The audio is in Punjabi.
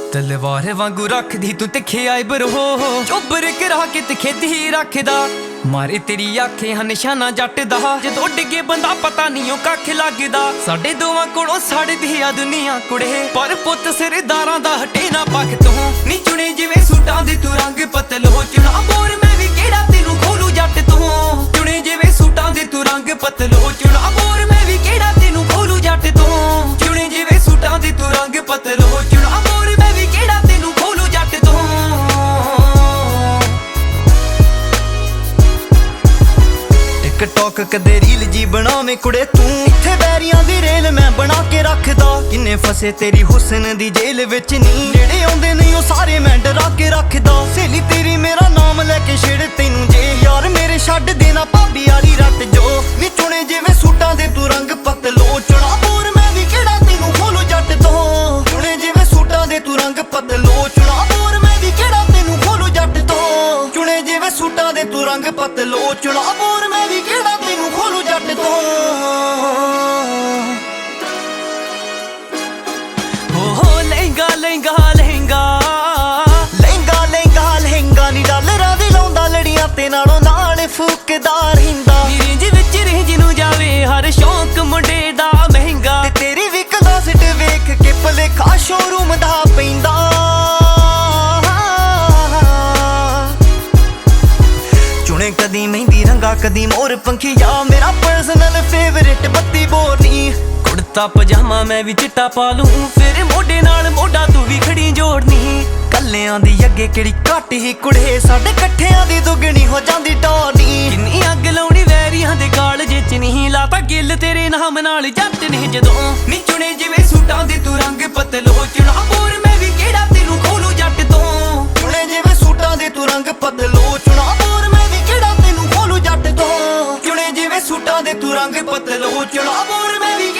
ਤਲਵਾਰ ਵਾਂਗੂ ਰੱਖਦੀ ਤੂੰ ਤਿੱਖੇ ਆਈਬਰ ਹੋ ਚੋਬਰ ਕਰਾ ਕੇ ਤਿੱਖੇ ਦੀ ਰੱਖਦਾ ਮਾਰੇ ਤੇਰੀ ਅੱਖੇ ਹਨ ਨਿਸ਼ਾਨਾ ਜੱਟ ਦਾ ਜਦੋਂ ਡਿੱਗੇ ਬੰਦਾ ਪਤਾ ਨਹੀਂ ਉਹ ਕੱਖ ਲੱਗਦਾ ਸਾਡੇ ਦੋਵਾਂ ਕੋਲੋਂ ਸੜਦੀ ਆ ਦੁਨੀਆ ਕੁੜੇ ਪਰ ਪੁੱਤ ਸਰਦਾਰਾਂ ਦਾ ਹਟੇ ਨਾ ਪੱਖ ਤੋਂ ਨੀ ਚੁਣੇ ਜਿਵੇਂ ਸੂਟਾਂ ਦੇ ਤੂੰ ਰੰਗ ਪਤਲੋ ਚੁਣਾ ਬੋਰ ਮੈਂ ਵੀ ਕਿਹੜਾ ਤੈਨੂੰ ਖੋਲੂ ਜੱਟ ਤੋਂ ਚੁਣੇ ਜਿਵੇਂ ਸੂਟਾਂ ਦੇ ਤੂੰ ਰੰਗ ਪਤਲੋ ਚੁਣਾ ਬੋਰ ਮੈਂ ਵੀ ਕਿਹੜਾ ਤੈਨੂੰ ਖੋਲੂ ਜੱਟ ਤੋਂ ਚੁਣੇ ਜਿਵੇਂ ਸੂਟਾਂ ਦੇ ਤੂੰ ਰੰਗ ਪਤਲੋ ਚੁਣਾ ਬੋਰ ਮੈਂ ਵੀ ਕਿਹੜਾ ਤੈਨੂੰ ਖੋਲੂ ਜੱਟ ਤੋਂ ਟਿਕਟੌਕ ਕਦੇ ਰੀਲ ਜੀ ਬਣਾਵੇਂ ਕੁੜੇ ਤੂੰ ਇੱਥੇ ਬੈਰੀਆਂ ਦੀ ਰੇਲ ਮੈਂ ਬਣਾ ਕੇ ਰੱਖਦਾ ਕਿੰਨੇ ਫਸੇ ਤੇਰੀ ਹੁਸਨ ਦੀ ਜੇਲ੍ਹ ਵਿੱਚ ਨੀ ਜਿਹੜੇ ਆਉਂਦੇ ਨਹੀਂ ਉਹ ਸਾਰੇ ਮੈਂ ਡਰਾ ਕੇ ਰੱਖਦਾ ਸਹੇਲੀ ਤੇਰੀ ਮੇਰਾ ਨਾਮ ਲੈ ਕੇ ਛੇੜ ਤੈਨੂੰ ਜੇ ਯਾਰ ਮੇਰੇ ਛੱਡ ਦੇਣਾ ਭਾਬੀ ਵਾਲੀ ਰੱਟ ਜੋ ਨੀ ਚੁਣੇ ਜਿਵੇਂ ਸੂਟਾਂ ਦੇ ਤੂੰ ਰੰਗ ਪਤਲੋ ਚੁਣਾ ਬੋਰ ਮੈਂ ਵੀ ਕਿਹੜਾ ਤੈਨੂੰ ਖੋਲੂ ਜੱਟ ਤੋਂ ਚੁਣੇ ਜਿਵੇਂ ਸੂਟਾਂ ਦੇ ਤੂੰ ਰੰਗ ਪਤਲੋ ਚੁਣਾ ਬੋਰ ਮੈਂ ਵੀ ਕਿਹੜਾ ਤੈਨੂੰ ਖੋਲੂ ਜੱਟ ਤੋਂ ਚੁਣੇ ਜਿਵੇਂ ਸੂਟਾਂ ਦੇ ਤੂੰ ਰੰਗ ਪਤਲੋ ਚੁਣਾ ਬੋਰ ਮੈਂ ਵੀ ਕਿਹੜਾ ਤੈਨੂੰ ਖੋਲੂ ਜੱਟ ਤੋਂ ਹੋ ਲਹਿੰਗਾ ਲਹਿੰਗਾ ਲਹਿੰਗਾ ਲਹਿੰਗਾ ਲਹਿੰਗਾ ਲਹਿੰਗਾ ਨੀ ਡਾਲਰਾਂ ਦੇ ਲਾਉਂਦਾ ਲੜੀਆਂ ਤੇ ਨਾਲੋਂ ਨਾਲ ਫੂਕਦਾ ਰਹਿੰਦਾ ਰੇਂਜ ਵਿੱਚ ਰੇਂਜ ਨੂੰ ਜਾਵੇ ਹਰ ਸ਼ੌਂਕ ਮੁੰਡੇ ਦਾ ਮਹਿੰਗਾ ਤੇ ਤੇਰੀ ਵੀ ਕਲਾਸਿਟ ਵੇਖ ਕੇ ਭਲੇਖਾ ਸ਼ੋਰੂਮ ਦਾ ਪੈਂਦਾ ਚੁਣੇ ਕਦੀ ਮਹਿੰਦੀ ਰੰਗਾ ਕਦੀ ਮੋਰ ਪੰਖੀਆ ਮੇਰਾ ਪਰਸਨਲ ਫੇਵਰਿਟ ਬੱਤੀ ਬੋਰਨੀ ਕੁੜਤਾ ਪਜਾਮਾ ਮੈਂ ਵੀ ਚਿੱਟਾ ਪਾ ਲੂੰ ਫਿਰ ਮੋਢੇ ਨਾਲ ਮੋਢਾ ਤੂੰ ਵੀ ਖੜੀ ਜੋੜਨੀ ਕੱਲਿਆਂ ਦੀ ਅੱਗੇ ਕਿਹੜੀ ਘੱਟ ਹੀ ਕੁੜੇ ਸਾਡੇ ਇਕੱਠਿਆਂ ਦੀ ਦੁੱਗਣੀ ਹੋ ਜਾਂਦੀ ਟੋਨੀ ਕਿੰਨੀ ਅੱਗ ਲਾਉਣੀ ਵੈਰੀਆਂ ਦੇ ਕਾਲਜੇ ਚ ਨਹੀਂ ਲਾਤਾ ਗਿੱਲ ਤੇਰੇ ਨਾਮ ਨਾਲ ਜੱਟ ਨੇ ਜਦੋਂ ਨੀ ਚੁਣੇ ਜਿਵੇਂ ਸੂਟਾਂ ਦੇ ਤੂੰ ਰੰਗ ਪਤਲੋ ਚੁਣਾ ਬੋਰ ਮੈਂ ਵੀ ਕਿਹੜਾ ਤੈਨੂੰ ਖੋਲੂ ਜੱਟ ਤੋਂ ਚੁਣੇ ਜਿਵੇਂ ਸੂਟਾਂ ਦੇ ਤੂੰ ਰੰਗ ਪਤਲੋ ਚੁਣਾ ਬੋਰ ਮੈਂ ਵੀ ਕਿਹੜਾ ਤੈਨੂੰ ਖੋਲੂ ਜੱਟ ਤੋਂ ਚੁਣੇ ਜਿਵੇਂ ਸੂਟਾਂ ਦੇ ਤੂੰ ਰੰਗ ਪਤਲੋ ਚੁਣਾ ਬੋਰ ਮੈਂ ਵੀ